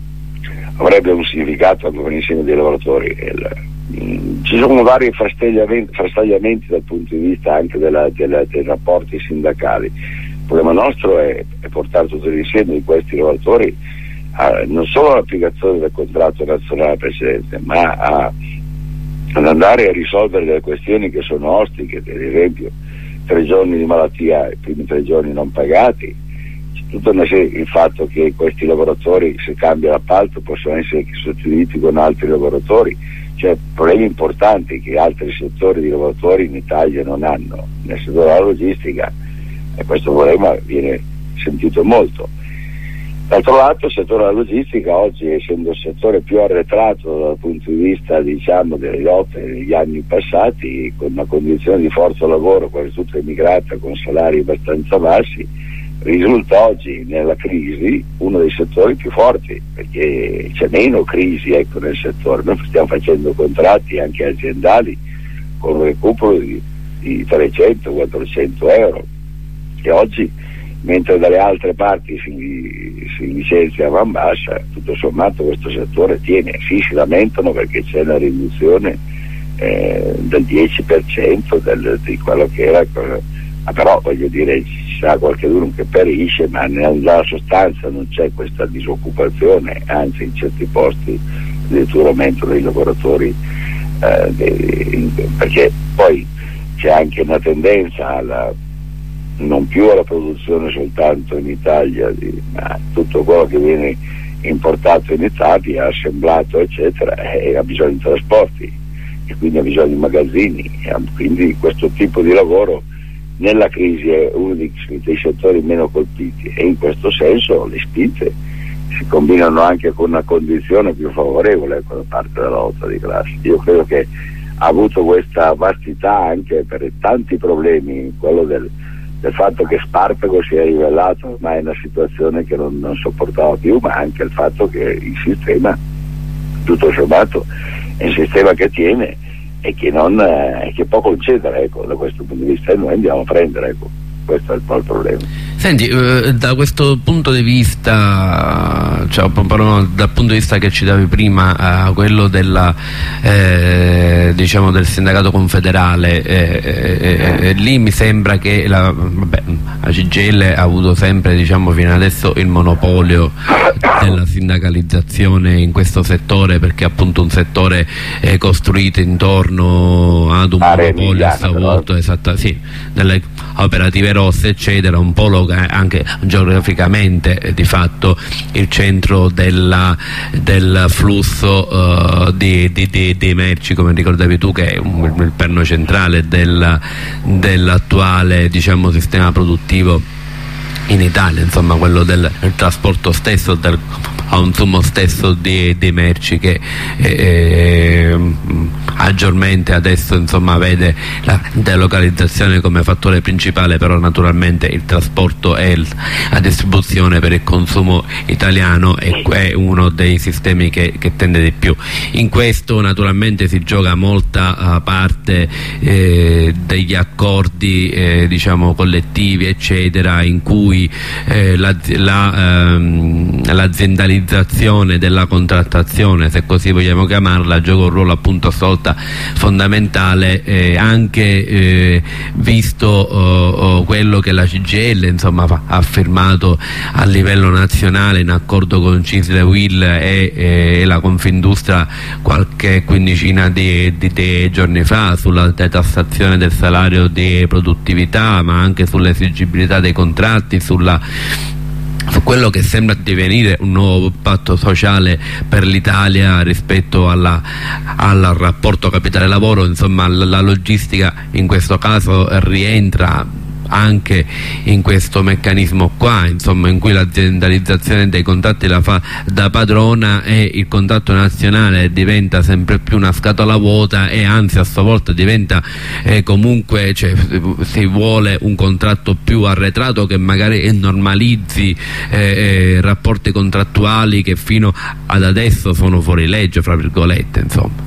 avrebbe un significato anche con l'insieme dei lavoratori. Il, mh, ci sono vari frastagliamenti, frastagliamenti dal punto di vista anche della, della, dei rapporti sindacali. Il problema nostro è, è portare tutto l'insieme di questi lavoratori a, non solo all'applicazione del contratto nazionale precedente, ma a ad andare a risolvere delle questioni che sono ostiche, per esempio tre giorni di malattia, i primi tre giorni non pagati, tutto il fatto che questi lavoratori, se cambia l'appalto, possono essere sostituiti con altri lavoratori, cioè problemi importanti che altri settori di lavoratori in Italia non hanno. Nel settore della logistica e questo problema viene sentito molto. D'altro lato il settore della logistica oggi, essendo il settore più arretrato dal punto di vista, diciamo, delle lotte negli anni passati, con una condizione di forza lavoro quasi tutta immigrata con salari abbastanza bassi, risulta oggi nella crisi uno dei settori più forti, perché c'è meno crisi, ecco, nel settore. Noi stiamo facendo contratti anche aziendali con un recupero di, di trecento quattrocento euro, e oggi, mentre dalle altre parti si, si licenzia a man bassa, tutto sommato questo settore tiene. Sì, si lamentano perché c'è una riduzione eh, del dieci per cento del, di quello che era, ma però voglio dire, ci sarà qualcuno che perisce, ma nella sostanza non c'è questa disoccupazione, anzi in certi posti addirittura aumento dei lavoratori, eh, dei, perché poi c'è anche una tendenza alla, non più alla produzione soltanto in Italia, di, ma tutto quello che viene importato in Italia, assemblato eccetera, eh, ha bisogno di trasporti e quindi ha bisogno di magazzini, quindi questo tipo di lavoro nella crisi è uno dei, dei settori meno colpiti, e in questo senso le spinte si combinano anche con una condizione più favorevole da parte della lotta di classe. Io credo che ha avuto questa vastità anche per tanti problemi, quello del, del fatto che Spartaco si è rivelato ormai una situazione che non, non sopportava più, ma anche il fatto che il sistema, tutto sommato, è un sistema che tiene e che non eh, che può concedere, ecco, da questo punto di vista, e noi andiamo a prendere, ecco, questo è un po' il problema. Senti, eh, da questo punto di vista, cioè, però, dal punto di vista che citavi prima, eh, quello della, eh, diciamo del sindacato confederale, eh, eh, eh, lì mi sembra che la, vabbè, la C G I L ha avuto sempre, diciamo, fino adesso il monopolio della sindacalizzazione in questo settore, perché è appunto un settore eh, costruito intorno ad un Are monopolio a sua volta, esatta, sì, delle operative rosse eccetera, un po' anche geograficamente eh, di fatto il centro della, del flusso uh, di, di, di, di merci, come ricordavi tu, che è un, il perno centrale del, dell'attuale, diciamo, sistema produttivo in Italia, insomma, quello del, del trasporto stesso, del consumo stesso di, di merci, che eh, maggiormente adesso, insomma, vede la delocalizzazione come fattore principale, però naturalmente il trasporto e il, la distribuzione per il consumo italiano è, è uno dei sistemi che, che tende di più. In questo naturalmente si gioca molta uh, parte eh, degli accordi eh, diciamo collettivi eccetera, in cui eh, la, la, ehm, l'aziendalizzazione della contrattazione, se così vogliamo chiamarla, gioca un ruolo appunto stavolta fondamentale, eh, anche eh, visto oh, oh, quello che la C G I L, insomma, fa, ha firmato a livello nazionale in accordo con Cisle, U I L e, e la Confindustria qualche quindicina di, di, di giorni fa sulla detassazione del salario di produttività, ma anche sull'esigibilità dei contratti, sulla su quello che sembra divenire un nuovo patto sociale per l'Italia rispetto alla, al rapporto capitale-lavoro. Insomma, la, la logistica in questo caso rientra anche in questo meccanismo qua, insomma, in cui l'aziendalizzazione dei contratti la fa da padrona e il contratto nazionale diventa sempre più una scatola vuota, e anzi a sua volta diventa eh, comunque, cioè, si vuole un contratto più arretrato che magari normalizzi eh, eh, rapporti contrattuali che fino ad adesso sono fuori legge, fra virgolette, insomma.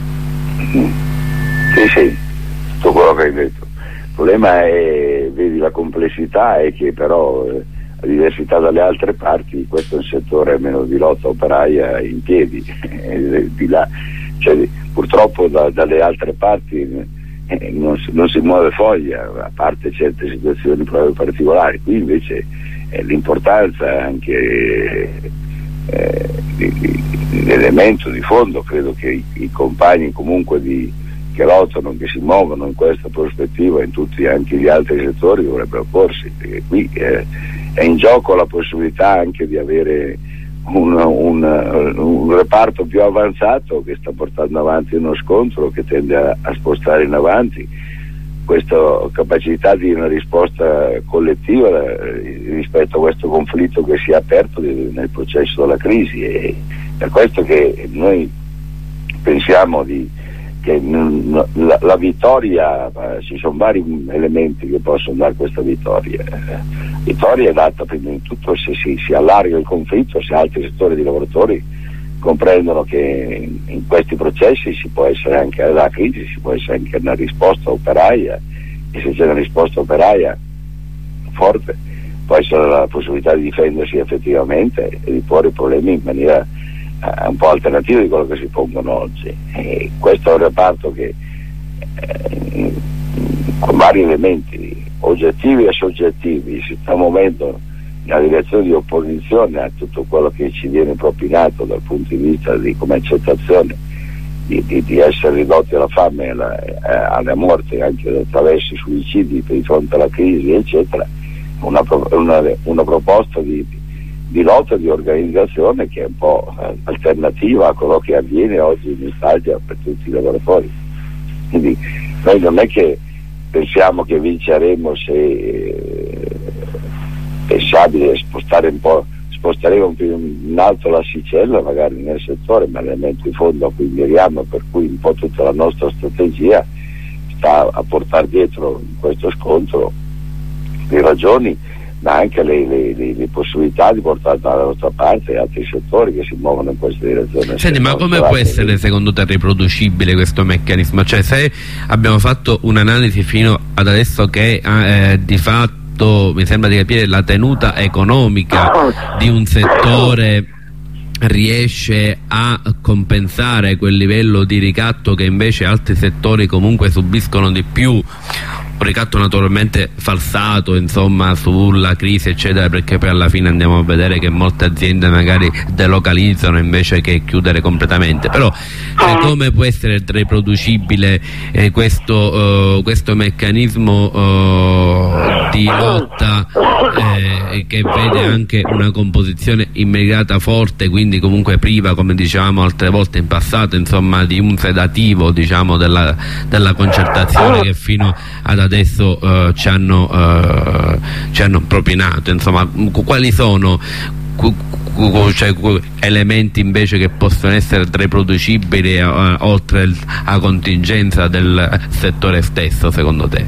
Sì, sì, tutto quello che hai detto. Il problema è, vedi, la complessità è che però eh, a diversità dalle altre parti questo è un settore meno di lotta operaia in piedi, di là, cioè, purtroppo da, dalle altre parti eh, non, si, non si muove foglia, a parte certe situazioni proprio particolari. Qui invece eh, l'importanza anche eh, di, di, di l'elemento di fondo, credo che i, i compagni comunque di che lottano, che si muovono in questa prospettiva in tutti anche gli altri settori dovrebbero opporsi, perché qui eh, è in gioco la possibilità anche di avere un, un, un reparto più avanzato che sta portando avanti uno scontro che tende a, a spostare in avanti questa capacità di una risposta collettiva eh, rispetto a questo conflitto che si è aperto di, nel processo della crisi. E per questo che noi pensiamo di che n- la, la vittoria, eh, ci sono vari elementi che possono dare questa vittoria. La vittoria è data prima di tutto se si, si allarga il conflitto, se altri settori di lavoratori comprendono che in, in questi processi si può essere anche la crisi, si può essere anche una risposta operaia, e se c'è una risposta operaia forte può essere la possibilità di difendersi effettivamente e di porre i problemi in maniera uh, un po' alternativa di quello che si pongono oggi. E questo è un reparto che eh, con vari elementi oggettivi e soggettivi si sta muovendo nella direzione di opposizione a tutto quello che ci viene propinato dal punto di vista di come accettazione di, di, di essere ridotti alla fame e alla, eh, alle morti anche attraverso i suicidi di fronte alla crisi eccetera. Una, una, una proposta di, di lotta, di organizzazione che è un po' alternativa a quello che avviene oggi in Italia per tutti i lavoratori. Quindi noi non è che pensiamo che vinceremo se eh, pensabile spostare un po', sposteremo un po' in alto l'asticella magari nel settore, ma l'elemento di fondo a cui miriamo, per cui un po' tutta la nostra strategia sta a portare dietro in questo scontro le ragioni, ma anche le, le, le, le possibilità di portare dalla nostra parte altri settori che si muovono in questa direzione. Senti, ma come può essere secondo te riproducibile questo meccanismo? Cioè, se abbiamo fatto un'analisi fino ad adesso che eh, di fatto mi sembra di capire la tenuta economica di un settore riesce a compensare quel livello di ricatto che invece altri settori comunque subiscono di più, un ricatto naturalmente falsato insomma sulla crisi eccetera, perché poi alla fine andiamo a vedere che molte aziende magari delocalizzano invece che chiudere completamente. Però eh, come può essere riproducibile eh, questo, uh, questo meccanismo uh, di lotta eh, che vede anche una composizione immediata forte, quindi comunque priva, come dicevamo altre volte in passato, insomma di un sedativo diciamo della, della concertazione che fino ad adesso uh, ci hanno uh, ci hanno propinato, insomma quali sono cu, cu, cioè, cu, elementi invece che possono essere riproducibili uh, oltre a contingenza del settore stesso secondo te?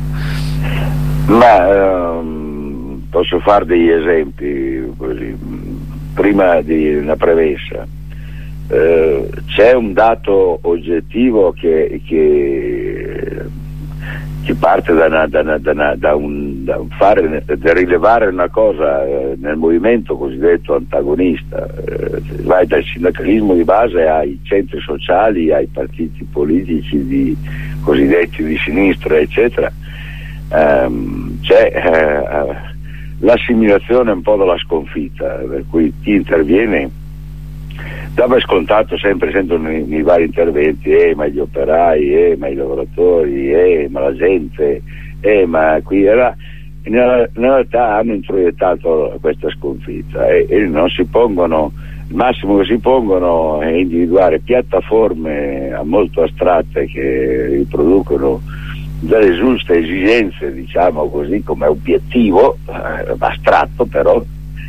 Ma um, posso fare degli esempi così, prima di una premessa. Uh, c'è un dato oggettivo che, che che parte da, una, da, una, da, una, da, un, da un fare, da rilevare una cosa eh, nel movimento cosiddetto antagonista, eh, vai dal sindacalismo di base ai centri sociali, ai partiti politici di, cosiddetti di sinistra eccetera. Um, c'è eh, l'assimilazione un po' della sconfitta, per cui chi interviene dava scontato sempre, sempre nei, nei vari interventi, eh ma gli operai, eh ma i lavoratori, eh ma la gente, eh ma qui era, in, in realtà hanno introiettato questa sconfitta e, e non si pongono, il massimo che si pongono è individuare piattaforme molto astratte che riproducono delle giuste esigenze, diciamo così, come obiettivo eh, astratto però,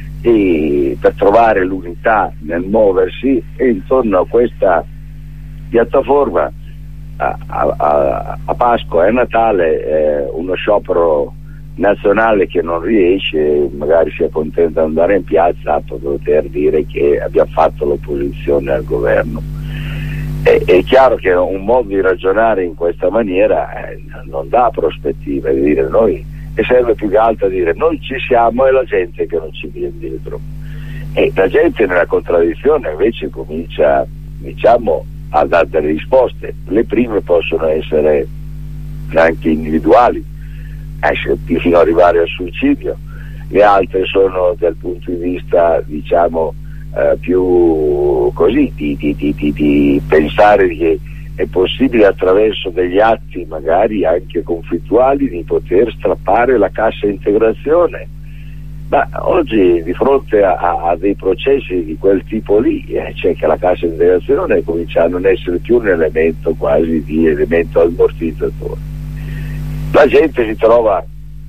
e per trovare l'unità nel muoversi, e intorno a questa piattaforma a, a, a Pasqua e a Natale eh, uno sciopero nazionale che non riesce, magari si accontenta di andare in piazza per poter dire che abbiamo fatto l'opposizione al governo. È, è chiaro che un modo di ragionare in questa maniera eh, non dà prospettiva, di dire noi, e serve più che altro a dire noi ci siamo e la gente che non ci viene dietro, e la gente nella contraddizione invece comincia, diciamo, a dare delle risposte. Le prime possono essere anche individuali, fino ad arrivare al suicidio, le altre sono dal punto di vista, diciamo, eh, più così di, di, di, di, di pensare che è possibile attraverso degli atti magari anche conflittuali di poter strappare la cassa integrazione. Ma oggi di fronte a, a dei processi di quel tipo lì eh, c'è che la cassa integrazione comincia a non essere più un elemento quasi di elemento ammortizzatore. La gente si trova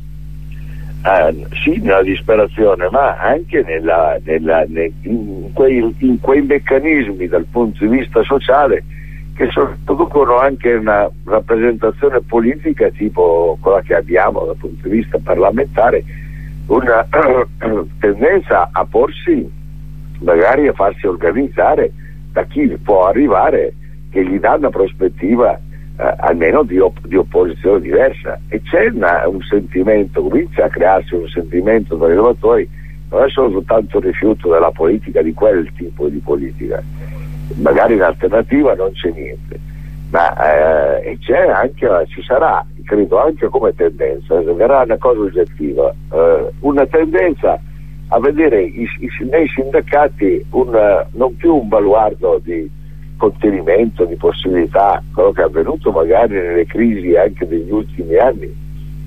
eh, sì nella disperazione, ma anche nella, nella, nel, in, quei, in quei meccanismi dal punto di vista sociale che producono anche una rappresentazione politica tipo quella che abbiamo dal punto di vista parlamentare, una tendenza a porsi, magari a farsi organizzare da chi può arrivare, che gli dà una prospettiva eh, almeno di, op- di opposizione diversa, e c'è una, un sentimento, comincia a crearsi un sentimento tra i lavoratori, non è solo soltanto il rifiuto della politica, di quel tipo di politica, magari in alternativa non c'è niente, ma eh, e c'è anche, ci sarà, credo anche come tendenza, verrà una cosa oggettiva, eh, una tendenza a vedere i, i, nei sindacati un, non più un baluardo di contenimento, di possibilità, quello che è avvenuto magari nelle crisi anche degli ultimi anni,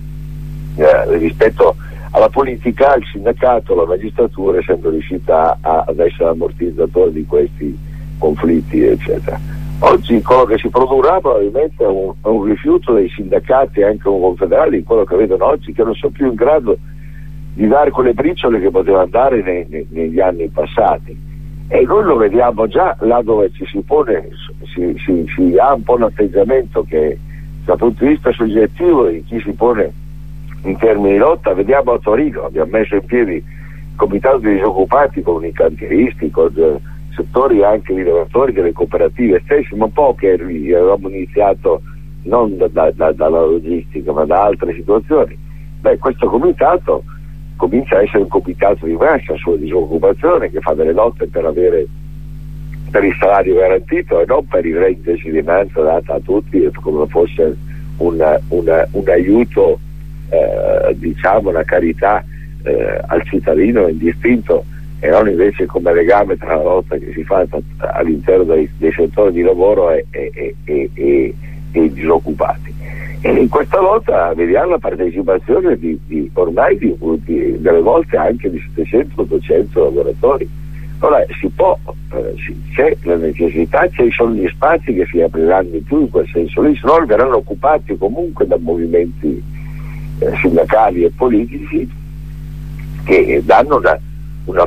eh, rispetto alla politica, il sindacato, la magistratura è sempre riuscita a, ad essere ammortizzatore di questi conflitti, eccetera. Oggi quello che si produrrà probabilmente è un, un rifiuto dei sindacati, anche confederali, in quello che vedono oggi, che non sono più in grado di dare quelle briciole che potevano dare nei, nei, negli anni passati, e noi lo vediamo già là dove ci si pone, si, si, si ha un po' un atteggiamento che dal punto di vista soggettivo di chi si pone in termini di lotta. Vediamo a Torino, abbiamo messo in piedi il comitato dei disoccupati con i cantieristi, con eh, settori anche di lavoratori delle cooperative stesse, ma un po' che avevamo iniziato non da, da, da, dalla logistica ma da altre situazioni. Beh, questo comitato comincia a essere un comitato di massa sulla disoccupazione, che fa delle lotte per avere per il salario garantito e non per il reddito di cittadinanza dato a tutti come fosse una, una, un aiuto, eh, diciamo una carità eh, al cittadino indistinto, e non invece come legame tra la lotta che si fa all'interno dei, dei settori di lavoro e, e, e, e, e i disoccupati. E in questa lotta vediamo la partecipazione di, di ormai di, di, delle volte anche di settecento ottocento lavoratori. Ora si può, eh, si, c'è la necessità, ci sono gli spazi che si apriranno di più in quel senso lì, se no verranno occupati comunque da movimenti eh, sindacali e politici che danno una, una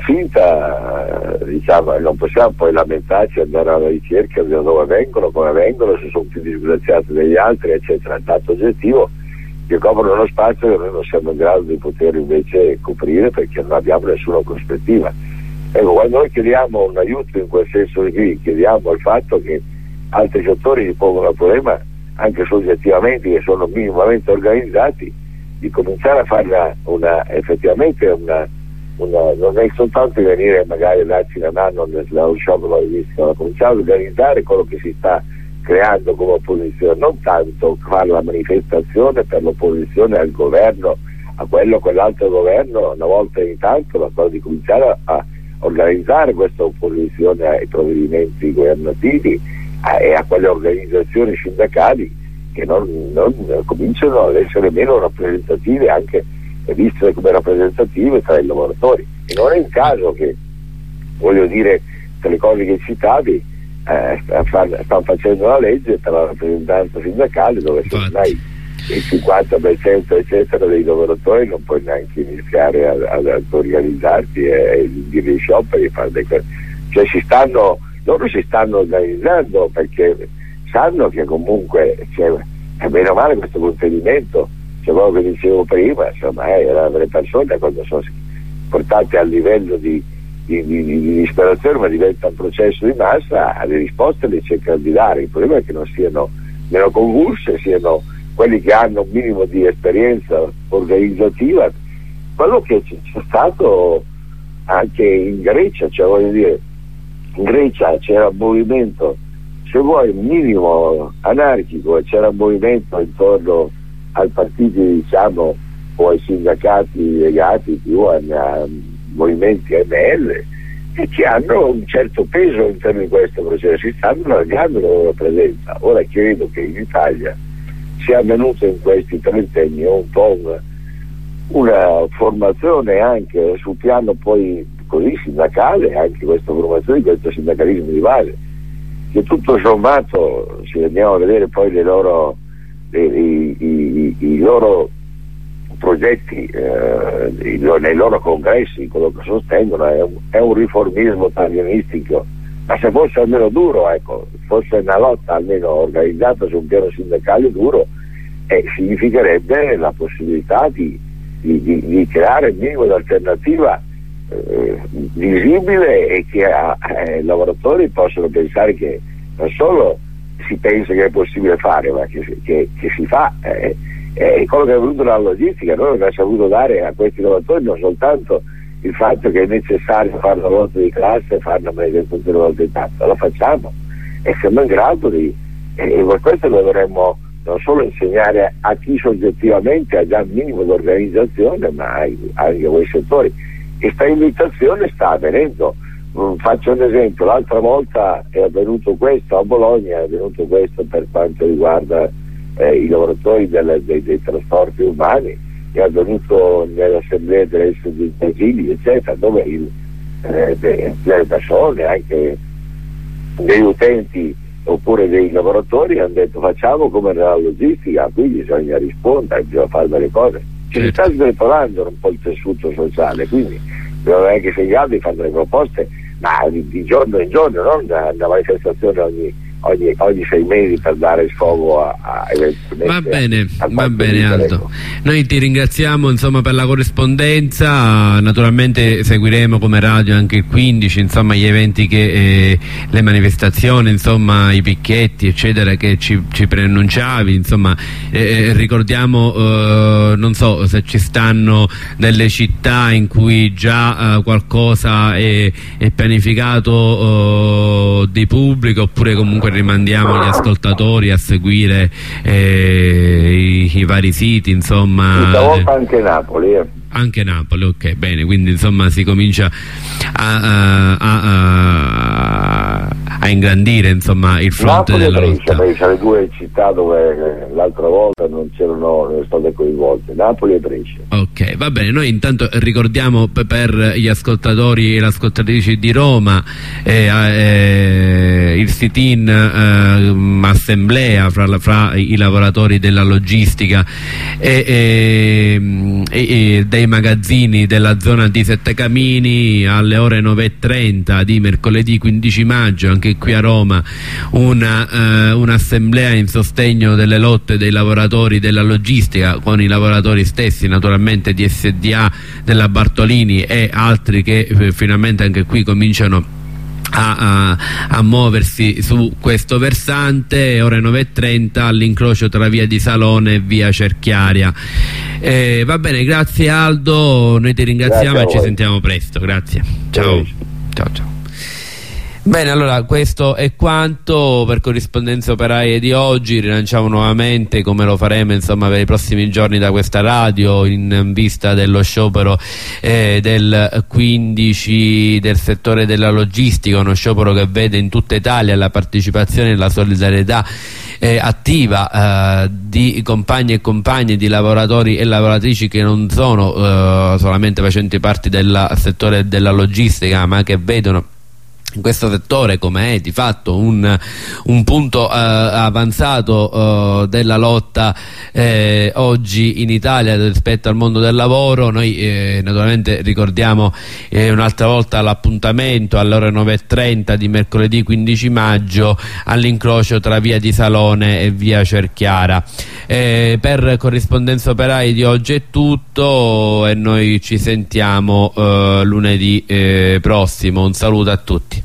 finta, eh, diciamo, non possiamo poi lamentarci e andare alla ricerca di dove vengono, come vengono, se sono più disgraziati degli altri, eccetera. Il dato oggettivo che coprono uno spazio che noi non siamo in grado di poter invece coprire perché non abbiamo nessuna prospettiva. Ecco, quando noi chiediamo un aiuto in quel senso qui, chiediamo il fatto che altri settori si pongono il problema, anche soggettivamente, che sono minimamente organizzati, di cominciare a farla una, effettivamente una, una, non è soltanto venire magari a darci una mano nello sciopero di rischio, ma cominciare a organizzare quello che si sta creando come opposizione, non tanto fare la manifestazione per l'opposizione al governo, a quello o quell'altro governo una volta in tanto, ma quello di cominciare a, a organizzare questa opposizione ai provvedimenti governativi a, e a quelle organizzazioni sindacali che non, non cominciano ad essere meno rappresentative, anche viste come rappresentative tra i lavoratori. E non è un caso che, voglio dire, tra le cose che citavi, eh, stanno facendo la legge per la rappresentanza sindacale, dove se non hai il cinquanta per cento eccetera dei lavoratori non puoi neanche iniziare ad, ad organizzarti e dire scioperi e fare dei cose. Cioè si stanno, loro si stanno organizzando perché sanno che comunque c'è, è bene o male questo contenimento, cioè quello che dicevo prima, insomma, eh, le persone quando sono portate al livello di, di, di, di disperazione, ma diventa un processo di massa, le risposte le cercano di dare. Il problema è che non siano meno convulse, siano quelli che hanno un minimo di esperienza organizzativa, quello che c'è stato anche in Grecia, cioè voglio dire, in Grecia c'era un movimento, se vuoi, minimo anarchico, e c'era un movimento intorno ai partiti, diciamo, o ai sindacati legati più a, a movimenti M L, e che hanno un certo peso all'interno di questo processo, si stanno allargando la loro presenza. Ora credo che in Italia sia avvenuto in questi trentenni un po' una, una formazione anche sul piano poi così sindacale, anche questa formazione di questo sindacalismo di base, che tutto sommato, se andiamo a vedere poi le loro, le, i, i, i loro progetti eh, nei loro congressi, quello che sostengono è un, è un riformismo talianistico ma se fosse almeno duro, ecco, fosse una lotta almeno organizzata su un piano sindacale duro, eh, significherebbe la possibilità di, di, di, di creare un minimo di alternativa eh, visibile, e che eh, i lavoratori possono pensare che non solo si pensa che è possibile fare, ma che, che, che si fa. Eh, eh, quello che è venuto dalla logistica, noi abbiamo saputo dare a questi lavoratori non soltanto il fatto che è necessario fare la lotta di classe e fare una manifestazione volta in tanto, lo facciamo e siamo in grado di, e per questo dovremmo non solo insegnare a chi soggettivamente ha già un minimo di organizzazione, ma anche a quei settori. Questa invitazione sta avvenendo. Mm, faccio un esempio: l'altra volta è avvenuto questo a Bologna, è avvenuto questo per quanto riguarda eh, i lavoratori delle, dei, dei trasporti urbani, è avvenuto nell'assemblea delle Brasili, eccetera, dove il, eh, de, delle persone, anche degli utenti oppure dei lavoratori, hanno detto facciamo come nella logistica, qui bisogna rispondere, bisogna fare delle cose. Ci sta sgretolando un po' il tessuto sociale, quindi bisogna anche essere in grado di fare delle proposte, ma di, di giorno in giorno, non una, una manifestazione ogni, ogni, ogni sei mesi per dare sfogo a, a eventualmente. Va bene, a va bene Aldo. Noi ti ringraziamo insomma per la corrispondenza, naturalmente seguiremo come radio anche il quindici, insomma gli eventi che eh, le manifestazioni, insomma i picchetti eccetera che ci, ci preannunciavi, insomma eh, ricordiamo eh, non so se ci stanno delle città in cui già eh, qualcosa è, è pianificato eh, di pubblico, oppure comunque rimandiamo gli ascoltatori a seguire eh, i, i vari siti, insomma. Questa volta anche Napoli, eh. Anche Napoli, ok, bene, quindi insomma si comincia a, a, a, a ingrandire insomma il fronte Napoli della e lotta. Brescia, le due città dove eh, l'altra volta non c'erano, non sono state coinvolte, Napoli e Brescia. Ok, va bene, noi intanto ricordiamo p- per gli ascoltatori e le ascoltatrici di Roma eh, eh, il sit-in eh, assemblea fra, la, fra i lavoratori della logistica e, e, e, e dei magazzini della zona di Sette Camini alle ore nove e trenta di mercoledì quindici maggio, anche qui a Roma, una, eh, un'assemblea in sostegno delle lotte dei lavoratori della logistica, con i lavoratori stessi naturalmente di S D A, della Bartolini e altri che eh, finalmente anche qui cominciano A, a, a muoversi su questo versante. Ore nove e trenta all'incrocio tra via di Salone e via Cerchiaria. Eh, va bene, grazie Aldo, noi ti ringraziamo e ci sentiamo presto, grazie, ciao ciao ciao. Bene, allora questo è quanto per Corrispondenze Operaie di oggi. Rilanciamo nuovamente, come lo faremo insomma per i prossimi giorni da questa radio, in vista dello sciopero eh, del quindici del settore della logistica, uno sciopero che vede in tutta Italia la partecipazione e la solidarietà eh, attiva eh, di compagni e compagni, di lavoratori e lavoratrici che non sono eh, solamente facenti parte del settore della logistica, ma che vedono in questo settore come è di fatto un, un punto eh, avanzato eh, della lotta eh, oggi in Italia rispetto al mondo del lavoro. Noi eh, naturalmente ricordiamo eh, un'altra volta l'appuntamento alle ore nove e trenta di mercoledì quindici maggio all'incrocio tra via di Salone e via Cerchiara. Eh, per Corrispondenze Operaie di oggi è tutto e noi ci sentiamo eh, lunedì eh, prossimo. Un saluto a tutti.